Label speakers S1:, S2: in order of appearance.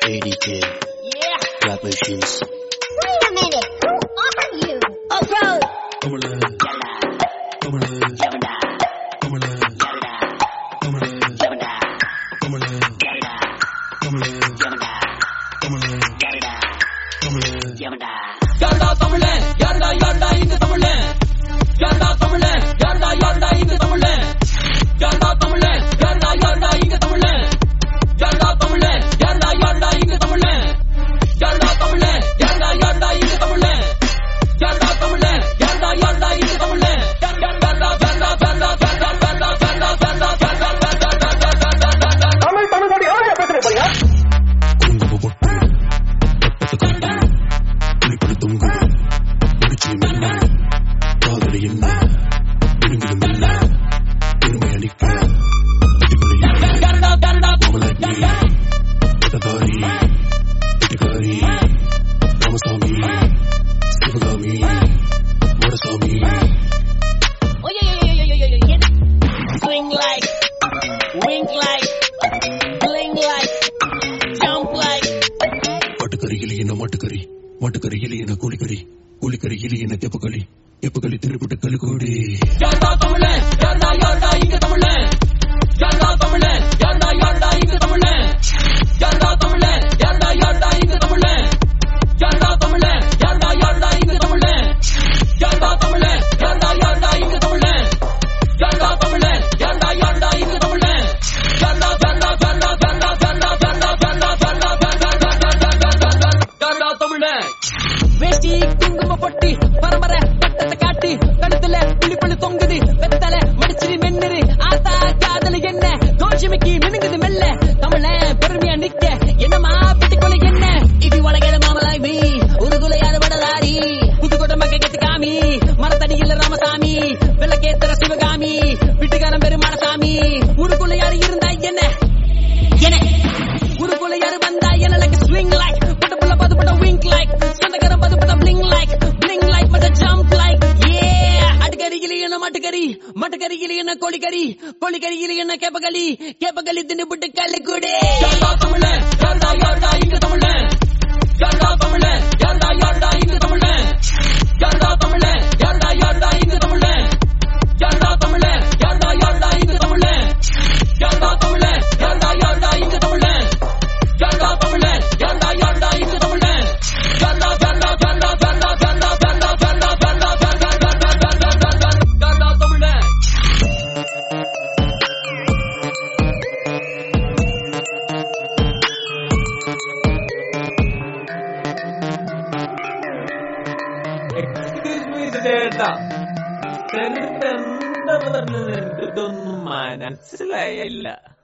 S1: ADK.
S2: Yeah.
S1: Rap machines.
S2: Wait a minute. Who are you? Approach.
S3: யாரடா தமிழன் யாரடா யாரடா இங்க தமிழன் யாரடா தமிழன் யாரடா யாரடா இங்க தமிழன் யாரடா தமிழன் யாரடா யாரடா இங்க தமிழன் யாரடா தமிழன் யாரடா யாரடா இங்க தமிழன் யாரடா தமிழன் யாரடா யாரடா இங்க தமிழன் யாரடா தமிழன் யாரடா யாரடா இங்க தமிழன்
S4: தமிழ் தமிழோட யாரையா பேசுறீங்க பையா?
S3: Swing like, wink like, bling like, jump like.
S1: பட்டுக்கறியில் என்ன மாட்டுக்கறி, மாட்டுக்கறியில் என்ன கோழிக்கறி, கோழிக்கறியில் என்ன தெப்பக்களி, தெப்பக்களி திருப்பிட்ட கழுகோடி.
S3: யாரடா தமிழன் யாரடா யாரடா இங்க தமிழன் யாரடா தமிழன் யாரடா யாரடா இங்க தமிழன் யாரடா தமிழன் யாரடா யாரடா இங்க தமிழன் யாரடா தமிழன் யாரடா யாரடா இங்க தமிழன் யாரடா தமிழன் யாரடா யாரடா இங்க தமிழன் யாரடா தமிழன் யாரடா யாரடா இங்க தமிழன் யாரடா தமிழன் வேஷ்டி குங்கும பொட்டி பரம்பரை பட்டத்தை காட்டி கழுத்துல புளிப்பழு தொங்குது வெத்தலை மடிச்சிரு மென்னுரு ஆத்தா காதல என்ன கோஷமிக்கு மினுங்குது மெல்ல தமிழன் பெருமையா நிக்க என்னமா பிட்டிக்கொலை என்ன இது வளகேத மாமலாய் மீ ஒரு குலையாத வடலாரி புதுக்கோட்டை மக்க கெத்து காமி மரத்தடியில் ராமசாமி வெள்ளக்கேத்தர சிவகாமி வீட்டுக்காரன் பெருமானசாமி ஊருக்குள்ள யாரு இருந்தா என்ன என்ன ஊருக்குள்ள யாரு வந்தா என்ன லைக் ஸ்விங் லைக் பட்டப்புள்ள பதுப்பட்ட விங்க் லைக் சொந்தக்காரன் பதுப்பட்ட பிளிங் லைக் மத்த ஜம்ப் லைக் ஏ அட்டுக்கறியில என்ன மாட்டுக்கறி மாட்டுக்கறியில என்ன கோழிக்கறி கோழிக்கறியில என்ன கேப்பகளி தின்னு புட்டு கல்லு கூடே யாரடா தமிழன் யாரடா யாரடா இங்க தமிழன் யாரடா தமிழன் யாரடா யாரடா இங்க தமிழன் யாரடா தமிழன் யாரடா யாரடா இங்க தமிழன் யாரடா தமிழன் யாரடா யாரடா இங்க தமிழன் யாரடா தமிழன் யாரடா யாரடா இங்க தமிழன் யாரடா தமிழன் யாரடா யாரடா இங்க தமிழன் யாரடா தமிழன்
S5: Excuse me, ചേട്ടാ എന്നിട്ട് എന്താ പറഞ്ഞത് എനിക്കിതൊന്നും മനസ്സിലായില്ല.